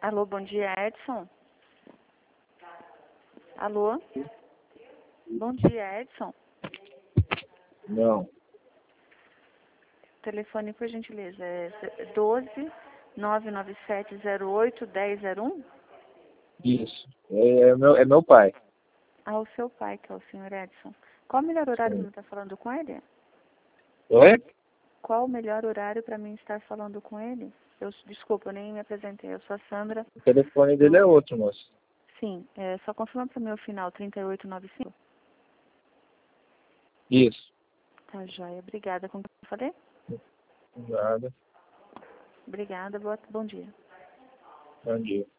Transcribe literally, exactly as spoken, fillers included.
Alô, bom dia, Edson. Alô? Bom dia, Edson. Não. Telefone, por gentileza, é doze, nove nove sete zero oito, dez zero um? Isso. É, é meu, é meu pai. Ah, o seu pai, que é o senhor Edson. Qual o melhor horário para Sim. mim estar falando com ele? Oi? Qual o melhor horário para mim estar falando com ele? Eu, desculpa, eu nem me apresentei. Eu sou a Sandra. O telefone dele do... é outro, moço. Sim, é, só confirma para mim o final, trinta e oito noventa e cinco. Isso. Tá, joia. Obrigada. Com quem eu falei? Nada. Obrigada. Boa, bom dia. Bom dia.